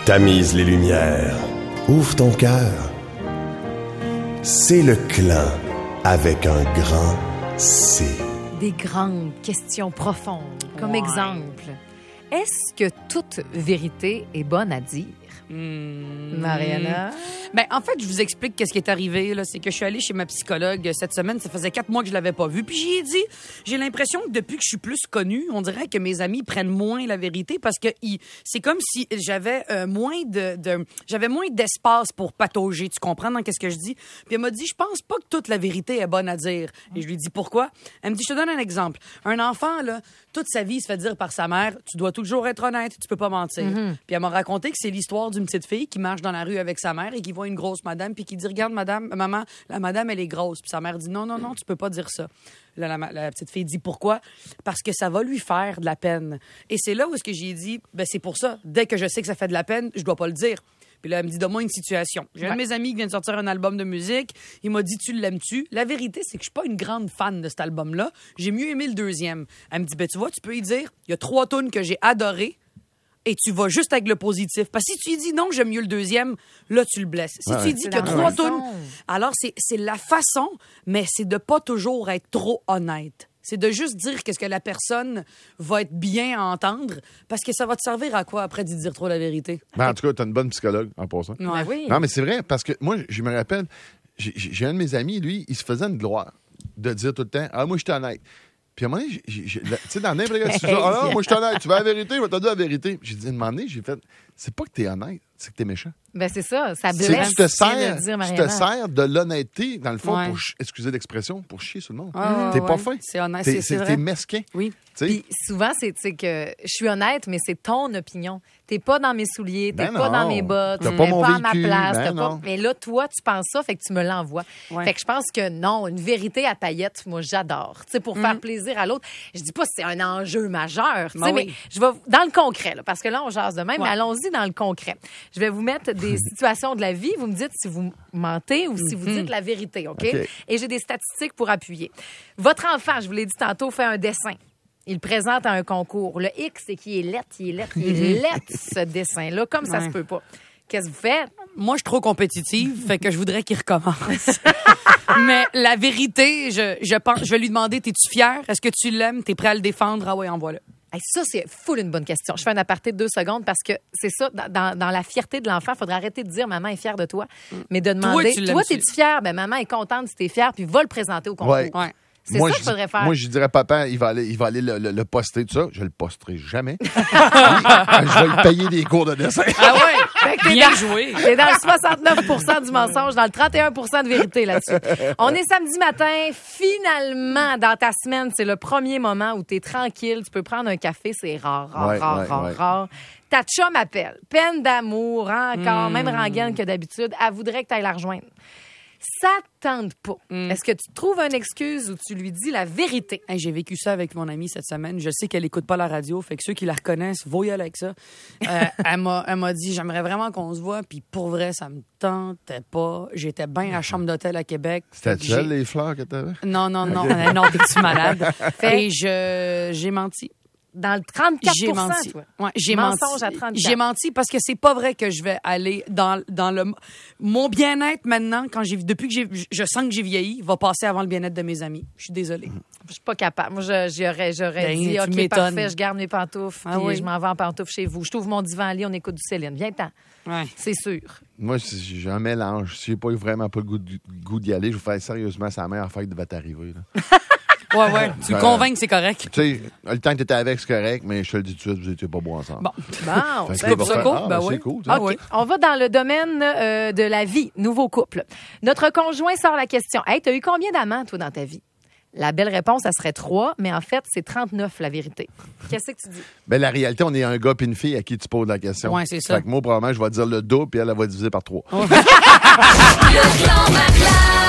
Tamise les lumières. Ouvre ton cœur. C'est le Clan avec un grand C. Des grandes questions profondes. Comme exemple, est-ce que toute vérité est bonne à dire? Mariana? Ben, en fait, je vous explique qu'est-ce qui est arrivé. Là. C'est que je suis allée chez ma psychologue cette semaine. Ça faisait 4 mois que je l'avais pas vue. Puis j'y ai dit, j'ai l'impression que depuis que je suis plus connue, on dirait que mes amis prennent moins la vérité parce que c'est comme si j'avais moins d'espace pour patauger. Tu comprends dans qu'est-ce que je dis? Puis elle m'a dit, je pense pas que toute la vérité est bonne à dire. Et je lui dis, pourquoi? Elle me dit, je te donne un exemple. Un enfant, là, toute sa vie, il se fait dire par sa mère, tu dois toujours être honnête, tu peux pas mentir. Puis elle m'a raconté que c'est l'histoire d'une petite fille qui marche dans la rue avec sa mère et qui voit une grosse madame puis qui dit, regarde maman, la madame elle est grosse. Puis sa mère dit, non, tu peux pas dire ça. Là, la petite fille dit, pourquoi? Parce que ça va lui faire de la peine. Et c'est là où est-ce que j'ai dit, ben c'est pour ça, dès que je sais que ça fait de la peine, je dois pas le dire. Puis là, elle me dit, donne-moi une situation. J'ai un de mes amis qui vient de sortir un album de musique. Il m'a dit, tu l'aimes-tu? La vérité, c'est que je suis pas une grande fan de cet album-là. J'ai mieux aimé le deuxième. Elle me dit, ben tu vois, tu peux y dire, il y a 3 tunes que j'ai adorées et tu vas juste avec le positif. Parce que si tu lui dis, non, j'aime mieux le deuxième, là, tu le blesses. Si tu lui dis qu'il y a 3 tunes, alors c'est la façon, mais c'est de pas toujours être trop honnête. C'est de juste dire qu'est-ce que la personne va être bien à entendre, parce que ça va te servir à quoi après d'y dire trop la vérité? Ben, en tout cas, tu as une bonne psychologue en passant. Ouais. Oui. Non, mais c'est vrai, parce que moi, je me rappelle, j'ai un de mes amis, lui, il se faisait une gloire de dire tout le temps, ah, moi, je suis honnête. Puis à un moment donné, tu sais, dans n'importe quel sujet, ah non, moi, je suis honnête, tu veux la vérité, je vais te dire la vérité. J'ai dit, à un moment donné, j'ai fait, c'est pas que t'es honnête, c'est que t'es méchant. Ben c'est ça blesse. Tu te sers de l'honnêteté, dans le fond, pour, excusez l'expression, pour chier sur le monde. T'es pas fin. C'est honnête, c'est vrai. T'es mesquin. Oui. Puis souvent, c'est que je suis honnête, mais c'est ton opinion. T'es pas dans mes souliers, t'es pas dans mes bottes, t'es pas à ma place. Mais là, toi, tu penses ça, fait que tu me l'envoies. Ouais. Fait que je pense que non, une vérité à paillettes, moi, j'adore. Tu sais, pour faire plaisir à l'autre. Je dis pas que c'est un enjeu majeur, mais je vais dans le concret, là, parce que là, on jase de même, mais allons-y dans le concret. Je vais vous mettre des situations de la vie. Vous me dites si vous mentez ou si vous dites la vérité, OK? Et j'ai des statistiques pour appuyer. Votre enfant, je vous l'ai dit tantôt, fait un dessin. Il présente à un concours. Le X, c'est qu'il est lettre, il est lettre, ce dessin-là, comme ça se peut pas. Qu'est-ce que vous faites? Moi, je suis trop compétitive, fait que je voudrais qu'il recommence. Mais la vérité, je pense, je vais lui demander, t'es-tu fier? Est-ce que tu l'aimes? T'es prêt à le défendre? Ah ouais, envoie-le. Hey, ça, c'est full une bonne question. Je fais un aparté de 2 secondes parce que c'est ça, dans la fierté de l'enfant, il faudrait arrêter de dire « maman est fière de toi », mais de demander « toi, t'es-tu fière? » Ben, maman est contente si t'es fière, puis va le présenter au concours. Ouais. C'est ça qu'il faudrait faire. Moi, je dirais, papa, il va aller le poster, tout ça. Je le posterai jamais. Je vais lui payer des cours de dessin. Ah ouais? Bien joué. T'es dans le 69% du mensonge, dans le 31% de vérité là-dessus. On est samedi matin. Finalement, dans ta semaine, c'est le premier moment où t'es tranquille. Tu peux prendre un café. C'est rare. Ta chum appelle. Peine d'amour, encore, même rengaine que d'habitude. Elle voudrait que tu ailles la rejoindre. Ça te tente pas. Est-ce que tu trouves une excuse ou tu lui dis la vérité? Hey, j'ai vécu ça avec mon amie cette semaine. Je sais qu'elle écoute pas la radio, fait que ceux qui la reconnaissent, voyez avec ça. Elle m'a dit, j'aimerais vraiment qu'on se voit, puis pour vrai, ça me tentait pas. J'étais bien à la chambre d'hôtel à Québec. C'était elle, les fleurs que t'avais? Non, t'es-tu malade? Et j'ai menti. Dans le 34%, j'ai menti. Toi. Ouais, j'ai mensonge menti. À 34. J'ai menti parce que c'est pas vrai que je vais aller dans mon bien-être maintenant depuis que je sens que j'ai vieilli va passer avant le bien-être de mes amis. Je suis désolée. Je suis pas capable. Moi j'aurais dit OK, parfait, je garde mes pantoufles puis je m'en vais en pantoufles chez vous. Je trouve mon divan lit, on écoute du Céline. Viens-t'en. Ouais. C'est sûr. Moi, j'ai un mélange. Si j'ai pas vraiment pas le goût d'y aller, je vais faire sérieusement, c'est la meilleure fête qui va t'arriver. Ouais. Tu le convaincs que c'est correct. Tu sais, le temps que tu étais avec, c'est correct, mais je te le dis tout de suite, vous n'étiez pas beaux ensemble. Bon. C'est cool. C'est cool. OK. On va dans le domaine de la vie. Nouveau couple. Notre conjoint sort la question. Hey, t'as eu combien d'amants, toi, dans ta vie? La belle réponse, ça serait 3, mais en fait, c'est 39, la vérité. Qu'est-ce que tu dis? Ben, la réalité, on est un gars et une fille à qui tu poses la question. Oui, c'est ça. Fait que moi, probablement, je vais dire le double, puis elle va diviser par 3. Le clan Macla.